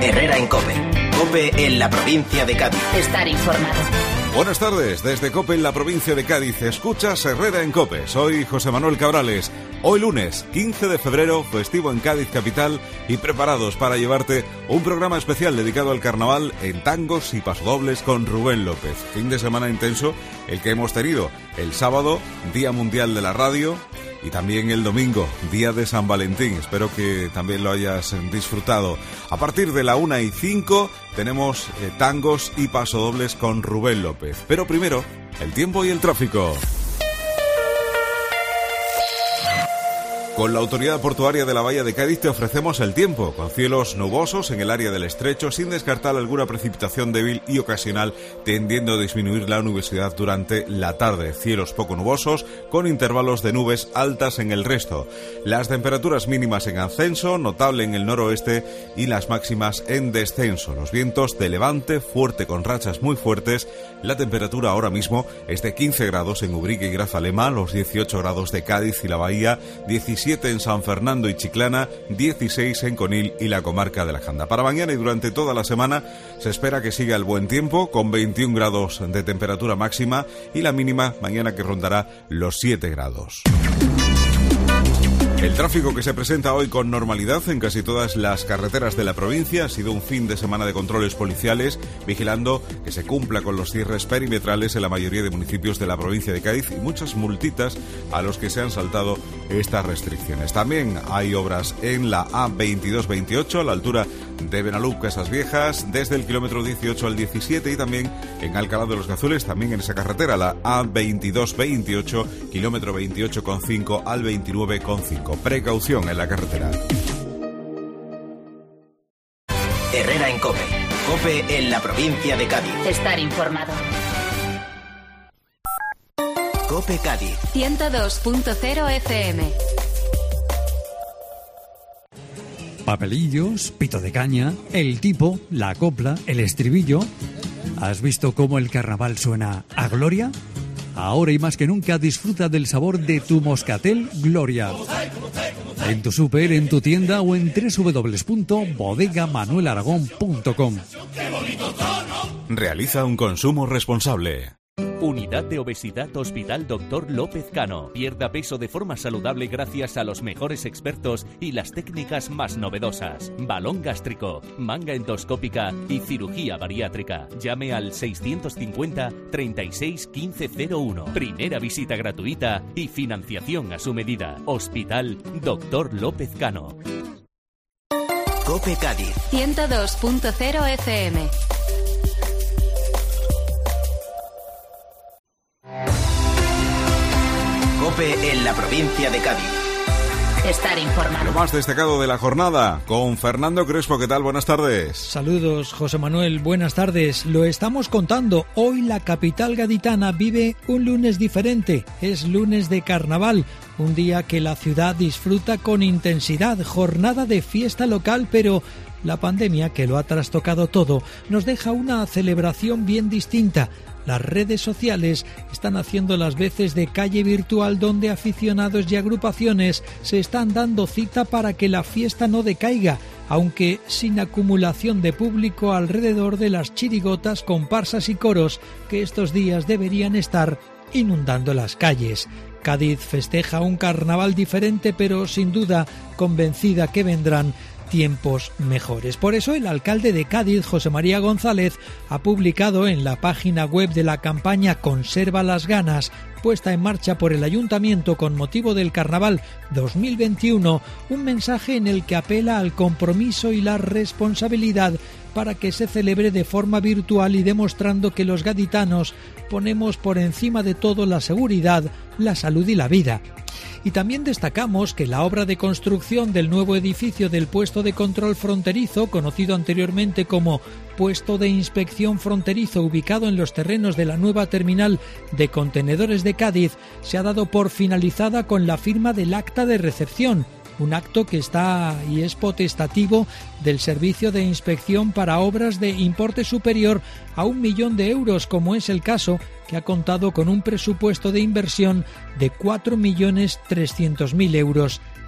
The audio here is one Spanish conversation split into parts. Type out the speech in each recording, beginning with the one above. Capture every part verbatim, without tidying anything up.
Herrera en COPE. COPE en la provincia de Cádiz. Estar informado. Buenas tardes, desde COPE en la provincia de Cádiz. Escuchas Herrera en COPE. Soy José Manuel Cabrales. Hoy lunes, quince de febrero, festivo en Cádiz capital y preparados para llevarte un programa especial dedicado al carnaval en tangos y pasodobles con Rubén López. Fin de semana intenso el que hemos tenido el sábado, Día Mundial de la Radio, y también el domingo, Día de San Valentín. Espero que también lo hayas disfrutado. A partir de la una y cinco tenemos eh, tangos y pasodobles con Rubén López. Pero primero, el tiempo y el tráfico. Con la Autoridad Portuaria de la Bahía de Cádiz te ofrecemos el tiempo, con cielos nubosos en el área del estrecho, sin descartar alguna precipitación débil y ocasional, tendiendo a disminuir la nubosidad durante la tarde. Cielos poco nubosos, con intervalos de nubes altas en el resto. Las temperaturas mínimas en ascenso, notable en el noroeste, y las máximas en descenso. Los vientos de levante, fuerte con rachas muy fuertes. La temperatura ahora mismo es de quince grados en Ubrique y Grazalema, los dieciocho grados de Cádiz y la Bahía, diecisiete en San Fernando y Chiclana, dieciséis en Conil y la comarca de la Janda. Para mañana y durante toda la semana se espera que siga el buen tiempo, con veintiún grados de temperatura máxima y la mínima mañana que rondará los siete grados. El tráfico que se presenta hoy con normalidad en casi todas las carreteras de la provincia ha sido un fin de semana de controles policiales, vigilando que se cumpla con los cierres perimetrales en la mayoría de municipios de la provincia de Cádiz y muchas multitas a los que se han saltado estas restricciones. También hay obras en la A veintidós veintiocho a la altura de Benalú, Casas Viejas, desde el kilómetro dieciocho al diecisiete, y también en Alcalá de los Gazules, también en esa carretera, la A veintidós veintiocho, kilómetro veintiocho coma cinco al veintinueve coma cinco. Precaución en la carretera. Herrera en COPE. COPE en la provincia de Cádiz. Estar informado. COPE Cádiz. ciento dos punto cero F M. Papelillos, pito de caña, el tipo, la copla, el estribillo. ¿Has visto cómo el carnaval suena a gloria? Ahora y más que nunca disfruta del sabor de tu Moscatel Gloria. En tu súper, en tu tienda o en doble u doble u doble u punto bodega manuel aragón punto com. Realiza un consumo responsable. Unidad de Obesidad Hospital Doctor López Cano. Pierda peso de forma saludable gracias a los mejores expertos y las técnicas más novedosas. Balón gástrico, manga endoscópica y cirugía bariátrica. Llame al seiscientos cincuenta, treinta y seis, quince cero uno. Primera visita gratuita y financiación a su medida. Hospital Doctor López Cano. COPE Cádiz. ciento dos punto cero F M. COPE en la provincia de Cádiz. Estar informado. Lo más destacado de la jornada con Fernando Crespo. ¿Qué tal? Buenas tardes. Saludos, José Manuel. Buenas tardes. Lo estamos contando. Hoy la capital gaditana vive un lunes diferente. Es lunes de carnaval. Un día que la ciudad disfruta con intensidad. Jornada de fiesta local, pero la pandemia, que lo ha trastocado todo, nos deja una celebración bien distinta. Las redes sociales están haciendo las veces de calle virtual donde aficionados y agrupaciones se están dando cita para que la fiesta no decaiga, aunque sin acumulación de público alrededor de las chirigotas, comparsas y coros que estos días deberían estar inundando las calles. Cádiz festeja un carnaval diferente, pero sin duda convencida que vendrán tiempos mejores. Por eso el alcalde de Cádiz, José María González, ha publicado en la página web de la campaña Conserva las ganas, puesta en marcha por el Ayuntamiento con motivo del Carnaval dos mil veintiuno, un mensaje en el que apela al compromiso y la responsabilidad para que se celebre de forma virtual y demostrando que los gaditanos ponemos por encima de todo la seguridad, la salud y la vida. Y también destacamos que la obra de construcción del nuevo edificio del puesto de control fronterizo, conocido anteriormente como puesto de inspección fronterizo, ubicado en los terrenos de la nueva terminal de contenedores de Cádiz, se ha dado por finalizada con la firma del acta de recepción. Un acto que está y es potestativo del Servicio de Inspección para obras de importe superior a un millón de euros, como es el caso que ha contado con un presupuesto de inversión de cuatro millones trescientos mil euros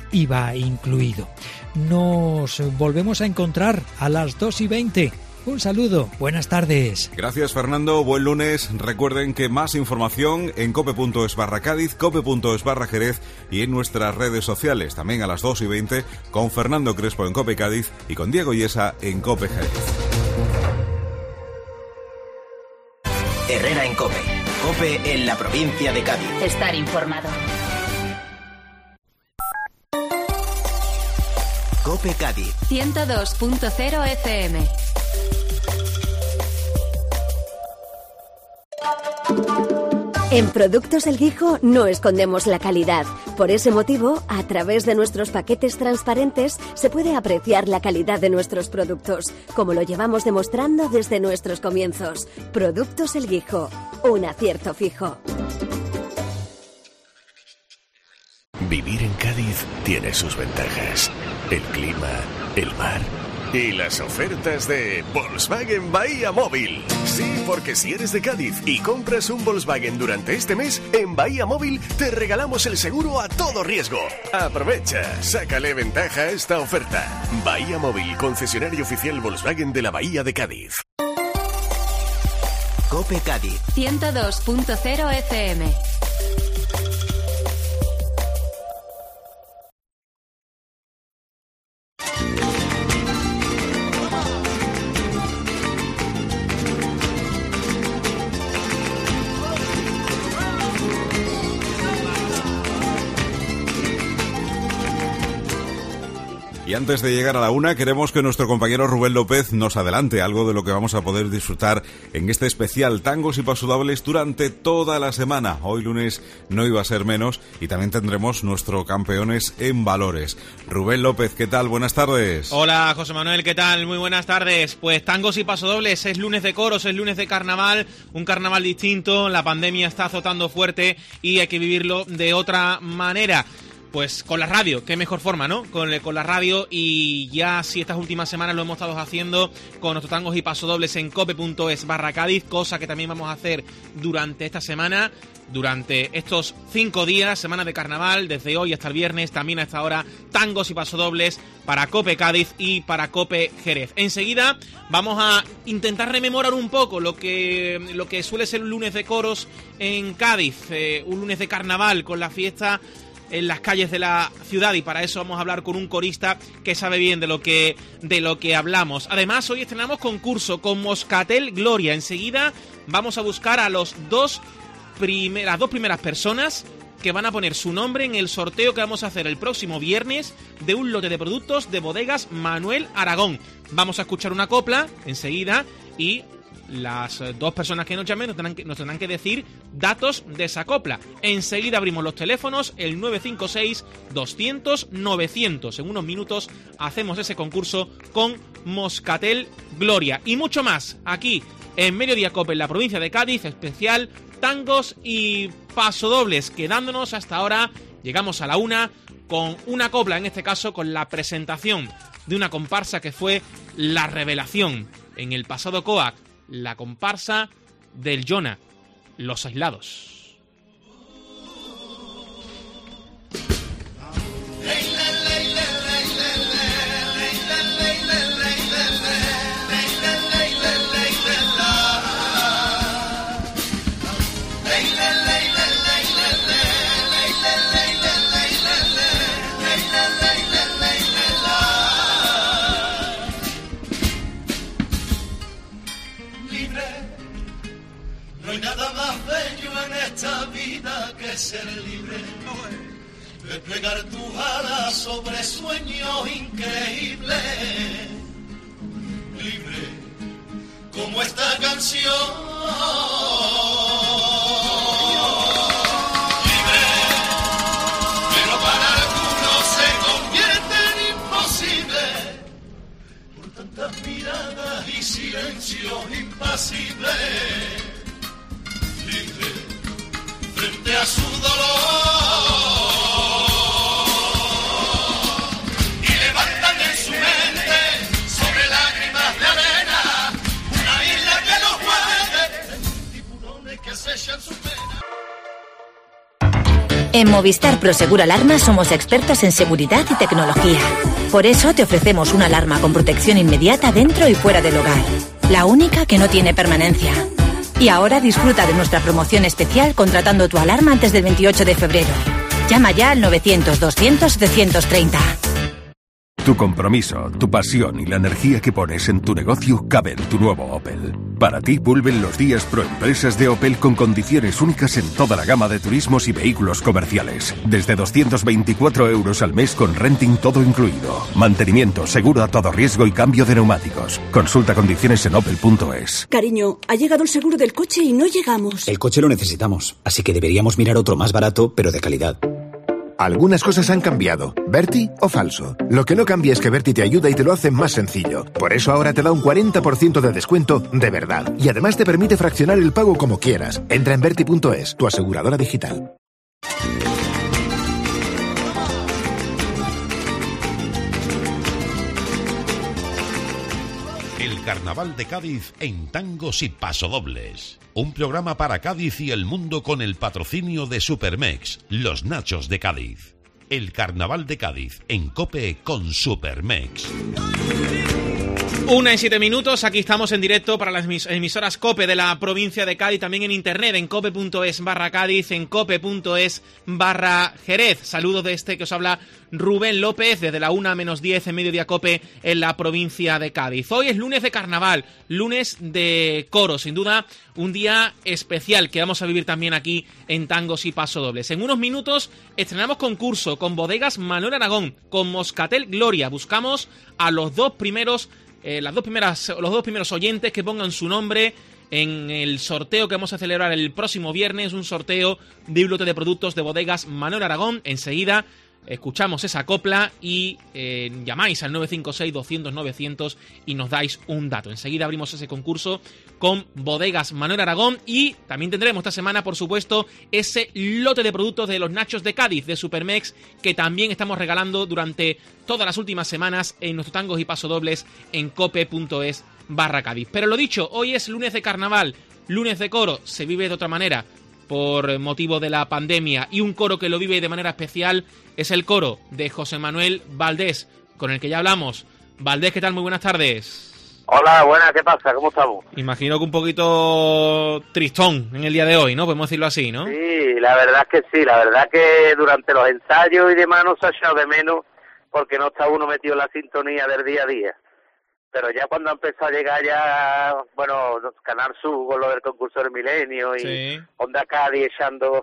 I V A incluido. Nos volvemos a encontrar a las dos y veinte. Un saludo, buenas tardes. Gracias, Fernando, buen lunes. Recuerden que más información en cope.es barra Cádiz, cope.es barra Jerez y en nuestras redes sociales, también a las dos y veinte, con Fernando Crespo en Cope Cádiz y con Diego Yesa en Cope Jerez. Herrera en Cope. Cope en la provincia de Cádiz. Estar informado. Cope Cádiz. ciento dos punto cero F M. En Productos El Guijo no escondemos la calidad. Por ese motivo, a través de nuestros paquetes transparentes se puede apreciar la calidad de nuestros productos, como lo llevamos demostrando desde nuestros comienzos. Productos El Guijo, un acierto fijo. Vivir en Cádiz tiene sus ventajas. El clima, el mar y las ofertas de Volkswagen Bahía Móvil. Sí, porque si eres de Cádiz y compras un Volkswagen durante este mes, en Bahía Móvil te regalamos el seguro a todo riesgo. Aprovecha, sácale ventaja a esta oferta. Bahía Móvil, concesionario oficial Volkswagen de la Bahía de Cádiz. Cope Cádiz. ciento dos punto cero F M. Y antes de llegar a la una, queremos que nuestro compañero Rubén López nos adelante algo de lo que vamos a poder disfrutar en este especial Tangos y Pasodobles durante toda la semana. Hoy lunes no iba a ser menos y también tendremos nuestro Campeones en Valores. Rubén López, ¿qué tal? Buenas tardes. Hola, José Manuel, ¿qué tal? Muy buenas tardes. Pues Tangos y Pasodobles, es lunes de coros, es lunes de carnaval, un carnaval distinto, la pandemia está azotando fuerte y hay que vivirlo de otra manera. Pues con la radio, qué mejor forma, ¿no? Con, con la radio, y ya si estas últimas semanas lo hemos estado haciendo con nuestros tangos y pasodobles en cope.es barra Cádiz, cosa que también vamos a hacer durante esta semana, durante estos cinco días, semana de carnaval, desde hoy hasta el viernes, también a esta hora, tangos y pasodobles para Cope Cádiz y para Cope Jerez. Enseguida vamos a intentar rememorar un poco lo que, lo que suele ser un lunes de coros en Cádiz, eh, un lunes de carnaval con la fiesta en las calles de la ciudad, y para eso vamos a hablar con un corista que sabe bien de lo que de lo que hablamos. Además, hoy estrenamos concurso con Moscatel Gloria. Enseguida vamos a buscar a los dos primer, las dos primeras personas que van a poner su nombre en el sorteo que vamos a hacer el próximo viernes de un lote de productos de bodegas Manuel Aragón. Vamos a escuchar una copla enseguida y las dos personas que nos llamen nos tendrán que, nos tendrán que decir datos de esa copla. Enseguida abrimos los teléfonos, el nueve cinco seis, doscientos, novecientos. En unos minutos hacemos ese concurso con Moscatel Gloria. Y mucho más, aquí en Mediodía Cope, en la provincia de Cádiz, especial tangos y pasodobles. Quedándonos hasta ahora, llegamos a la una con una copla, en este caso con la presentación de una comparsa que fue la revelación en el pasado C O A C, la comparsa del Jonah, Los Aislados. Ser libre, desplegar tus alas sobre sueños increíbles, libre como esta canción, libre, pero para algunos se convierte en imposible por tantas miradas y silencios impasibles, libre frente a su dolor, y levantan en su mente sobre lágrimas de arena una isla que no puede, tiburones que acechan su pena. En Movistar Prosegur Alarma somos expertos en seguridad y tecnología. Por eso te ofrecemos una alarma con protección inmediata dentro y fuera del hogar. La única que no tiene permanencia. Y ahora disfruta de nuestra promoción especial contratando tu alarma antes del veintiocho de febrero. Llama ya al novecientos doscientos setecientos treinta. Tu compromiso, tu pasión y la energía que pones en tu negocio cabe en tu nuevo Opel. Para ti vuelven los días Proempresas de Opel con condiciones únicas en toda la gama de turismos y vehículos comerciales. Desde doscientos veinticuatro euros al mes con renting todo incluido. Mantenimiento, seguro a todo riesgo y cambio de neumáticos. Consulta condiciones en opel punto es. Cariño, ha llegado el seguro del coche y no llegamos. El coche lo necesitamos, así que deberíamos mirar otro más barato, pero de calidad. Algunas cosas han cambiado. ¿Berti o falso? Lo que no cambia es que Berti te ayuda y te lo hace más sencillo. Por eso ahora te da un cuarenta por ciento de descuento de verdad. Y además te permite fraccionar el pago como quieras. Entra en berti punto es, tu aseguradora digital. El Carnaval de Cádiz en tangos y pasodobles. Un programa para Cádiz y el mundo con el patrocinio de Supermex, los nachos de Cádiz. El Carnaval de Cádiz en COPE con Supermex. Una y siete minutos, aquí estamos en directo para las emisoras COPE de la provincia de Cádiz, también en internet, en cope.es barra Cádiz, en cope.es barra Jerez. Saludos de este que os habla Rubén López, desde la una menos diez en Mediodía COPE en la provincia de Cádiz. Hoy es lunes de carnaval, lunes de coro, sin duda un día especial que vamos a vivir también aquí en Tangos y Pasodobles. En unos minutos estrenamos concurso con Bodegas Manuel Aragón, con Moscatel Gloria. Buscamos a los dos primeros Eh, las dos primeras, los dos primeros oyentes que pongan su nombre en el sorteo que vamos a celebrar el próximo viernes, un sorteo de un lote de productos de Bodegas Manuel Aragón. Enseguida escuchamos esa copla y eh, llamáis al nueve cinco seis doscientos novecientos y nos dais un dato. Enseguida abrimos ese concurso con Bodegas Manuel Aragón y también tendremos esta semana, por supuesto, ese lote de productos de los nachos de Cádiz, de Supermex, que también estamos regalando durante todas las últimas semanas en nuestros tangos y pasodobles en cope.es barra Cádiz. Pero lo dicho, hoy es lunes de carnaval, lunes de coro, se vive de otra manera por motivo de la pandemia, y un coro que lo vive de manera especial es el coro de José Manuel Valdés, con el que ya hablamos. Valdés, ¿qué tal? Muy buenas tardes. Hola, buenas, ¿qué pasa? ¿Cómo estamos? Imagino que un poquito tristón en el día de hoy, ¿no? Podemos decirlo así, ¿no? Sí, la verdad es que sí, la verdad es que durante los ensayos y demás no se ha echado de menos porque no está uno metido en la sintonía del día a día. Pero ya cuando empezó a llegar ya, bueno, Canal Sur con lo del concurso del milenio y sí. Onda Cádiz echando,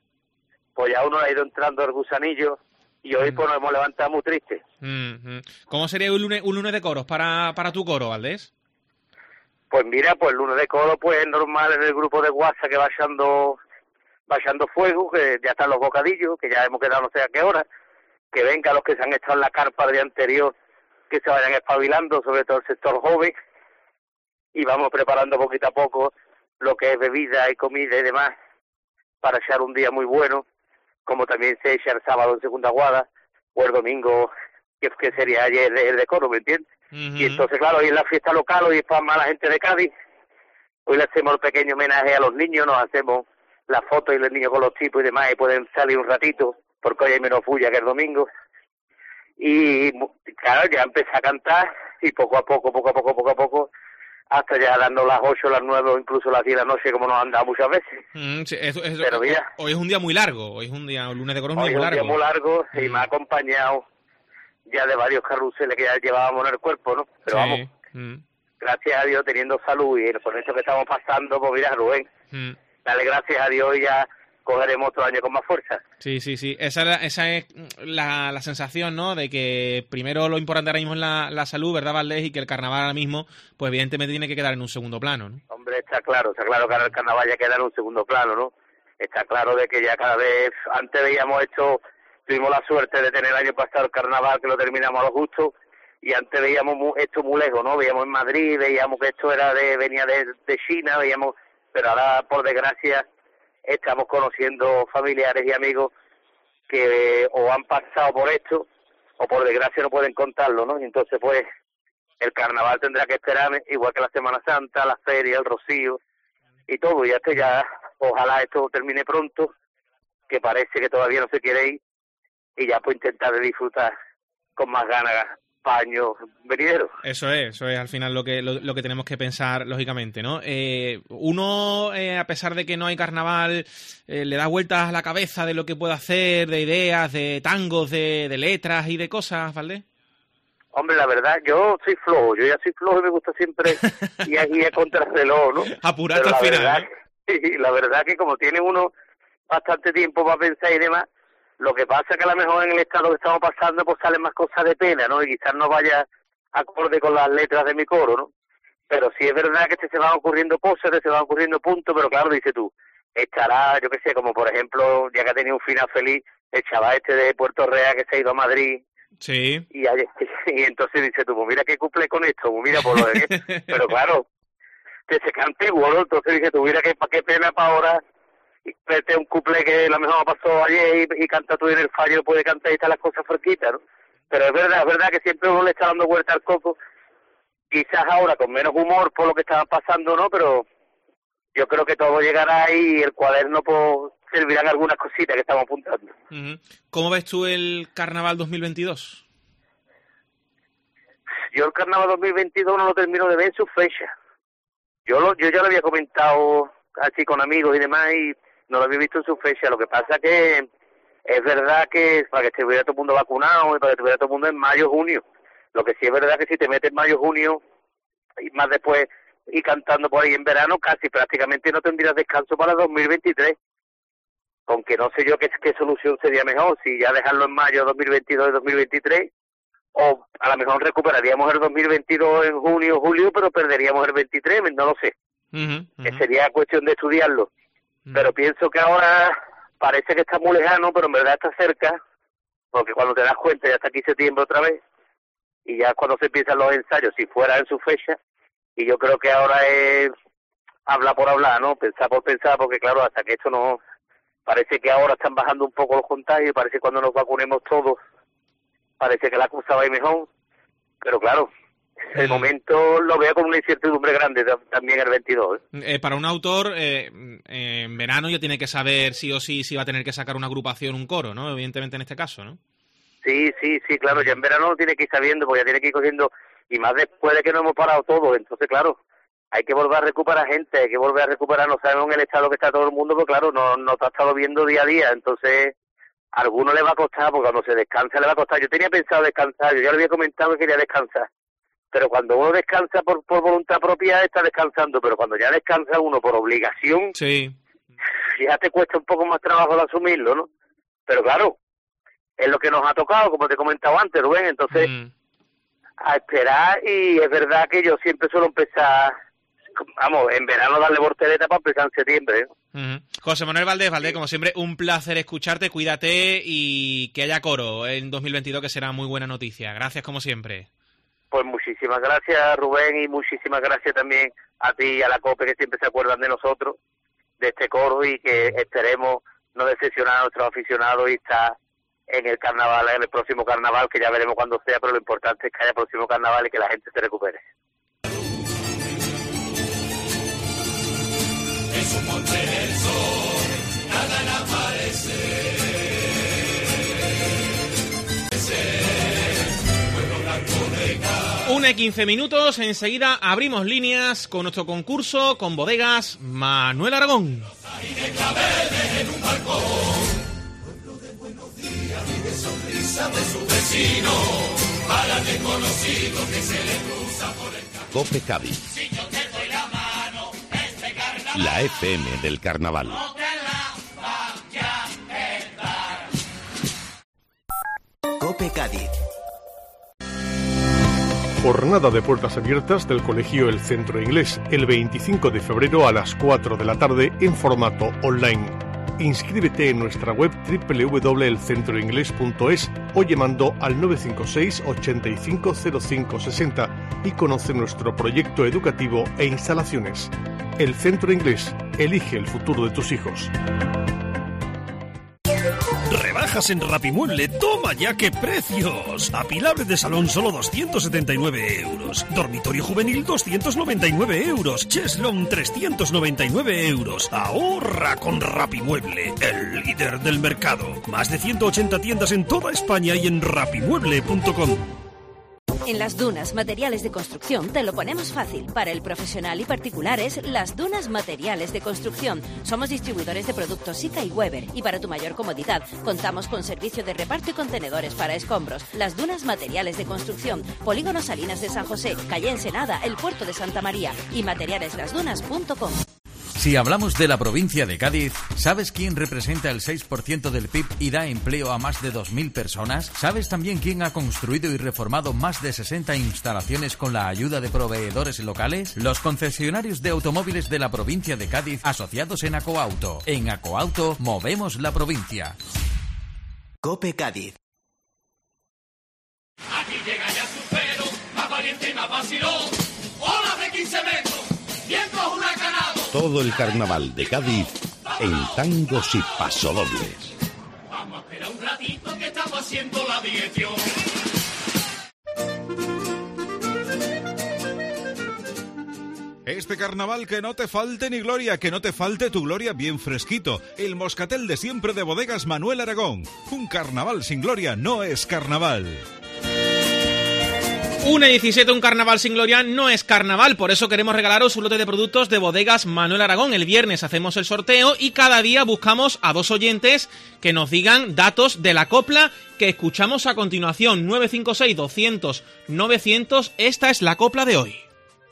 pues ya uno ha ido entrando el gusanillo y hoy mm. pues nos hemos levantado muy tristes. Mm-hmm. ¿Cómo sería un lunes, un lunes de coros para, para tu coro, Valdés? Pues mira, pues el lunes de coro pues es normal en el grupo de WhatsApp que va echando, va echando fuego, que ya están los bocadillos, que ya hemos quedado no sé a qué hora, que vengan los que se han estado en la carpa del día anterior, que se vayan espabilando, sobre todo el sector joven, y vamos preparando poquito a poco lo que es bebida y comida y demás, para echar un día muy bueno, como también se echa el sábado en Segunda Guada, o el domingo, que, que sería ayer el de coro, ¿me entiendes? Uh-huh. Y entonces, claro, hoy es la fiesta local, hoy es para más la gente de Cádiz, hoy le hacemos el pequeño homenaje a los niños, nos hacemos la foto y los niños con los tipos y demás, y pueden salir un ratito, porque hoy hay menos bulla que el domingo. Y claro, ya empecé a cantar y poco a poco, poco a poco, poco a poco, hasta ya dando las ocho, las nueve o incluso las diez de la noche, como nos han dado muchas veces. Mm, sí, eso, eso, Pero mira, hoy es un día muy largo, hoy es un día, un lunes de coro, un día muy largo. Hoy es un día muy largo mm. y me ha acompañado ya de varios carruseles que ya llevábamos en el cuerpo, ¿no? Pero sí. vamos, mm. gracias a Dios teniendo salud y por eso que estamos pasando, pues mira, Rubén, mm. dale gracias a Dios y ya cogeremos otro año con más fuerza. Sí, sí, sí. Esa, esa es la, la sensación, ¿no? De que primero lo importante ahora mismo es la, la salud, ¿verdad, Valdés? Y que el carnaval ahora mismo, pues evidentemente tiene que quedar en un segundo plano, ¿no? Hombre, está claro, está claro que ahora el carnaval ya queda en un segundo plano, ¿no? Está claro de que ya cada vez, antes veíamos esto, tuvimos la suerte de tener el año pasado el carnaval, que lo terminamos a lo justo, y antes veíamos mu, esto muy lejos, ¿no? Veíamos en Madrid, veíamos que esto era de venía de, de China, veíamos, pero ahora, por desgracia, estamos conociendo familiares y amigos que o han pasado por esto o por desgracia no pueden contarlo, ¿no? Y entonces pues el carnaval tendrá que esperar igual que la Semana Santa, la feria, el rocío y todo, y hasta ya ojalá esto termine pronto que parece que todavía no se quiere ir, y ya pues intentar de disfrutar con más ganas paños venideros. Eso es, eso es al final lo que lo, lo que tenemos que pensar, lógicamente, ¿no? Eh, uno, eh, a pesar de que no hay carnaval, eh, le da vueltas a la cabeza de lo que puede hacer, de ideas, de tangos, de, de letras y de cosas, ¿vale? Hombre, la verdad, yo soy flojo, yo ya soy flojo y me gusta siempre ir aquí a contrarreloj, ¿no? Apurarte al final, verdad, ¿eh? Sí, la verdad que como tiene uno bastante tiempo para pensar y demás, lo que pasa es que a lo mejor en el estado que estamos pasando pues salen más cosas de pena, ¿no? Y quizás no vaya acorde con las letras de mi coro, ¿no? Pero sí es verdad que se van ocurriendo cosas, que se van ocurriendo puntos, pero claro, dice tú, estará, yo qué sé, como por ejemplo, ya que ha tenido un final feliz, el chaval este de Puerto Real que se ha ido a Madrid. Sí. Y, y entonces dice tú, pues mira que cumple con esto, pues mira por lo de... Pero claro, que se cante igual, entonces dice tú, mira que qué pena para ahora... Y vete un couple que la mejor pasó ayer y, y canta tú en el fallo, puede cantar y están las cosas fresquitas, ¿no? Pero es verdad, es verdad que siempre uno le está dando vuelta al coco, quizás ahora con menos humor por lo que estaba pasando, ¿no? Pero yo creo que todo llegará y el cuaderno pues servirán algunas cositas que estamos apuntando. Uh-huh. ¿Cómo ves tú el Carnaval dos mil veintidós? Yo el Carnaval dos mil veintidós no lo termino de ver en su fecha. Yo, lo, yo ya lo había comentado así con amigos y demás y no lo había visto en su fecha. Lo que pasa que es verdad que para que estuviera todo el mundo vacunado y para que estuviera todo el mundo en mayo, junio. Lo que sí es verdad que si te metes en mayo, junio y más después y cantando por ahí en verano, casi prácticamente no tendrías descanso para dos mil veintitrés. Aunque no sé yo qué, qué solución sería mejor, si ya dejarlo en mayo dos mil veintidós y dos mil veintitrés, o a lo mejor recuperaríamos el dos mil veintidós en junio, julio, pero perderíamos el veintitrés, no lo sé. Uh-huh, uh-huh. Que sería cuestión de estudiarlo. Pero pienso que ahora parece que está muy lejano, pero en verdad está cerca, porque cuando te das cuenta ya está aquí septiembre otra vez, y ya cuando se empiezan los ensayos, si fuera en su fecha, y yo creo que ahora es hablar por hablar, ¿no? Pensar por pensar, porque claro, hasta que esto no... Parece que ahora están bajando un poco los contagios, parece que cuando nos vacunemos todos, parece que la cosa va a ir mejor, pero claro... El momento lo veo con una incertidumbre grande también el veintidós. ¿eh? Eh, para un autor, eh, eh, en verano ya tiene que saber sí o sí si va a tener que sacar una agrupación, un coro, ¿no? Evidentemente en este caso, ¿no? Sí, sí, sí, claro, ya en verano lo tiene que ir sabiendo, porque ya tiene que ir cogiendo, y más después de que no hemos parado todo, entonces claro, hay que volver a recuperar gente, hay que volver a recuperar, no sabemos en el estado que está todo el mundo, pero claro, no, no te ha estado viendo día a día, entonces a alguno le va a costar, porque cuando se descansa le va a costar. Yo tenía pensado descansar, yo ya le había comentado que quería descansar. Pero cuando uno descansa por, por voluntad propia, está descansando. Pero cuando ya descansa uno por obligación, sí, ya te cuesta un poco más trabajo de asumirlo, ¿no? Pero claro, es lo que nos ha tocado, como te he comentado antes, Rubén. Entonces, mm. a esperar, y es verdad que yo siempre suelo empezar, vamos, en verano darle voltereta para empezar en septiembre, ¿eh? Uh-huh. José Manuel Valdés, Valdés, como siempre, un placer escucharte, cuídate y que haya coro en dos mil veintidós, que será muy buena noticia. Gracias, como siempre. Pues muchísimas gracias, Rubén, y muchísimas gracias también a ti y a la COPE, que siempre se acuerdan de nosotros, de este coro, y que esperemos no decepcionar a nuestros aficionados y estar en el carnaval, en el próximo carnaval, que ya veremos cuándo sea, pero lo importante es que haya próximo carnaval y que la gente se recupere. Es un monte del sol, nada le aparece. Una y quince minutos, enseguida abrimos líneas con nuestro concurso con bodegas Manuel Aragón. Cope Cádiz. La F M del Carnaval. Cope Cádiz. Jornada de puertas abiertas del Colegio El Centro Inglés, el veinticinco de febrero a las cuatro de la tarde en formato online. Inscríbete en nuestra web doble u doble u doble u punto el centro inglés punto es o llamando al nueve cinco seis, ochenta y cinco, cero cinco sesenta y conoce nuestro proyecto educativo e instalaciones. El Centro Inglés, elige el futuro de tus hijos. rebajas en Rapimueble. ¡Toma ya qué precios! Apilable de salón solo doscientos setenta y nueve euros. Dormitorio juvenil doscientos noventa y nueve euros. Cheslong trescientos noventa y nueve euros. Ahorra con Rapimueble, el líder del mercado. Más de ciento ochenta tiendas en toda España y en rapimueble punto com. En Las Dunas Materiales de Construcción te lo ponemos fácil. Para el profesional y particulares, Las Dunas Materiales de Construcción. Somos distribuidores de productos Sika y Weber. Y para tu mayor comodidad, contamos con servicio de reparto y contenedores para escombros. Las Dunas Materiales de Construcción. Polígono Salinas de San José, calle Ensenada, el puerto de Santa María. Y materiales las dunas punto com. Si hablamos de la provincia de Cádiz, ¿sabes quién representa el seis por ciento del P I B y da empleo a más de dos mil personas? ¿Sabes también quién ha construido y reformado más de sesenta instalaciones con la ayuda de proveedores locales? Los concesionarios de automóviles de la provincia de Cádiz, asociados en Acoauto. En Acoauto, movemos la provincia. COPE Cádiz. Aquí llega ya su pelo, más valiente y más vacilón. Olas de quince metros, vientos huracanados. Todo el carnaval de Cádiz en tangos y pasodobles. Vamos a esperar un ratito que estamos haciendo la digestión. Este carnaval que no te falte ni gloria, que no te falte tu gloria bien fresquito. El moscatel de siempre de Bodegas Manuel Aragón. Un carnaval sin gloria no es carnaval. una diecisiete, un carnaval sin gloria no es carnaval, por eso queremos regalaros un lote de productos de Bodegas Manuel Aragón. El viernes hacemos el sorteo y cada día buscamos a dos oyentes que nos digan datos de la copla que escuchamos a continuación. nueve cinco seis, doscientos, novecientos, esta es la copla de hoy.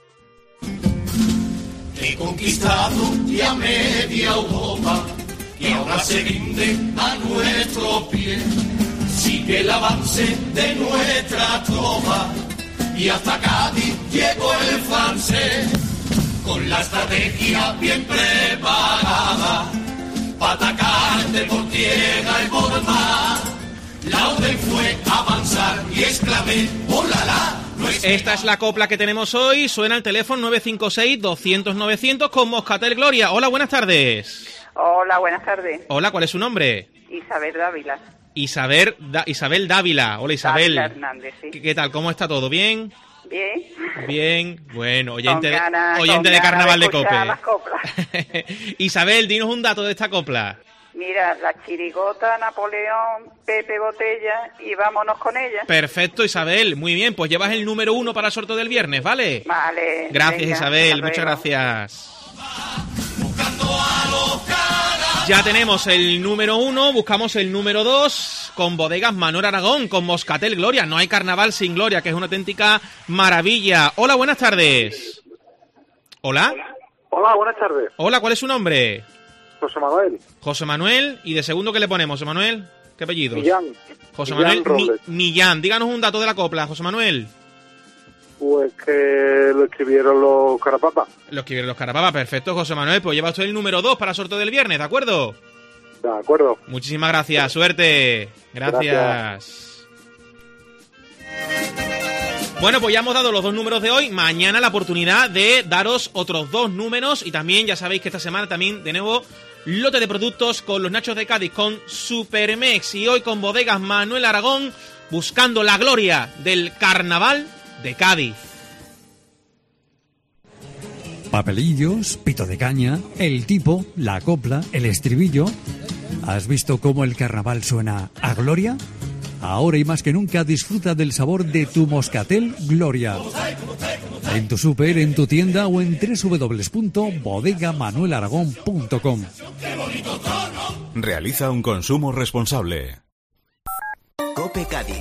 He conquistado ya media Europa y ahora se rinde a nuestro pie. Sigue el avance de nuestra tropa y hasta Cádiz llegó el francés con la estrategia bien preparada para atacarte por tierra y por mar. La orden fue avanzar y exclamé, ¡olala! Esta es la copla que tenemos hoy. Suena el teléfono nueve cinco seis, doscientos, novecientos con Moscatel Gloria. Hola, buenas tardes. Hola, buenas tardes. Hola, ¿cuál es su nombre? Isabel Dávila. Isabel, da, Isabel Dávila. Hola, Isabel. Dávila Hernández, sí. ¿Qué, ¿Qué tal? ¿Cómo está todo? ¿Bien? Bien. Bien. Bueno, oyente, ganas, de, oyente de Carnaval de, de Cope. Isabel, dinos un dato de esta copla. Mira, la chirigota, Napoleón, Pepe Botella y vámonos con ella. Perfecto, Isabel. Muy bien, pues llevas el número uno para el sorteo del viernes, ¿vale? Vale. Gracias, venga, Isabel. Muchas gracias. Ya tenemos el número uno, buscamos el número dos con Bodegas Manuel Aragón, con Moscatel Gloria. No hay carnaval sin gloria, que es una auténtica maravilla. Hola, buenas tardes. ¿Hola? Hola, buenas tardes. Hola, ¿cuál es su nombre? José Manuel. José Manuel, ¿y de segundo qué le ponemos, José Manuel? ¿Qué apellido? Millán. José Millán Manuel Mi, Millán. Díganos un dato de la copla, José Manuel. Pues que lo escribieron los Carapapas. Lo escribieron los Carapapas, perfecto, José Manuel. Pues lleva usted el número dos para el sorteo del viernes, ¿de acuerdo? De acuerdo. Muchísimas gracias, suerte. Gracias. Gracias. Bueno, pues ya hemos dado los dos números de hoy. Mañana la oportunidad de daros otros dos números. Y también ya sabéis que esta semana también de nuevo lote de productos con los Nachos de Cádiz, con Supermex. Y hoy con Bodegas Manuel Aragón, buscando la gloria del Carnaval de Cádiz. Papelillos, pito de caña, el tipo, la copla, el estribillo. ¿Has visto cómo el carnaval suena a gloria? Ahora y más que nunca disfruta del sabor de tu Moscatel Gloria. En tu súper, en tu tienda o en doble u doble u doble u punto bodega manuel aragón punto com. Realiza un consumo responsable. COPE Cádiz.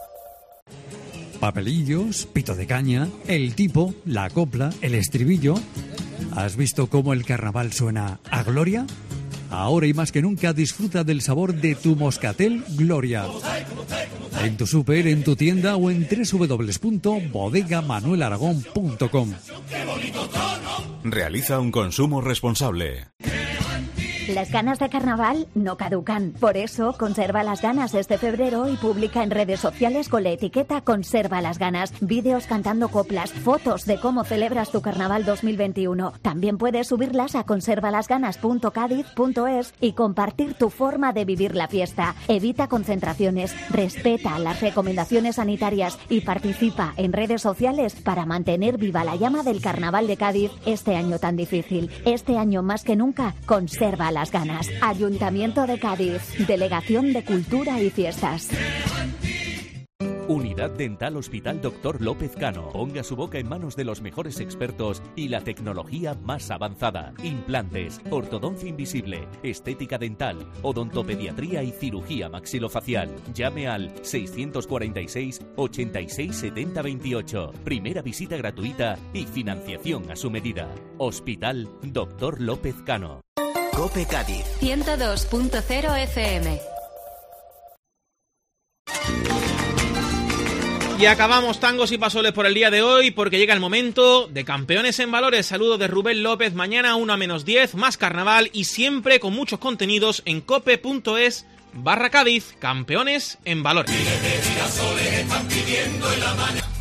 Papelillos, pito de caña, el tipo, la copla, el estribillo. ¿Has visto cómo el carnaval suena a gloria? Ahora y más que nunca disfruta del sabor de tu Moscatel Gloria. En tu súper, en tu tienda o en doble u doble u doble u punto bodega manuel aragón punto com. Realiza un consumo responsable. Las ganas de carnaval no caducan. Por eso, conserva las ganas este febrero y publica en redes sociales con la etiqueta Conserva las ganas. Vídeos cantando coplas, fotos de cómo celebras tu carnaval dos mil veintiuno. También puedes subirlas a conservalasganas punto cádiz punto es y compartir tu forma de vivir la fiesta. Evita concentraciones, respeta las recomendaciones sanitarias y participa en redes sociales para mantener viva la llama del Carnaval de Cádiz este año tan difícil. Este año más que nunca, conserva las ganas. Ayuntamiento de Cádiz, Delegación de Cultura y Fiestas. Unidad Dental Hospital Doctor López Cano. Ponga su boca en manos de los mejores expertos y la tecnología más avanzada. Implantes, ortodoncia invisible, estética dental, odontopediatría y cirugía maxilofacial. Llame al seiscientos cuarenta y seis, ochenta y seis, setenta veintiocho. Primera visita gratuita y financiación a su medida. Hospital Doctor López Cano. COPE Cádiz ciento dos punto cero F M. Y acabamos tangos y pasoles por el día de hoy porque llega el momento de Campeones en Valores. Saludos de Rubén López. Mañana una menos diez, más carnaval y siempre con muchos contenidos en cope.es barra Cádiz. Campeones en Valores. Miles de girasoles están pidiendo en la mañana.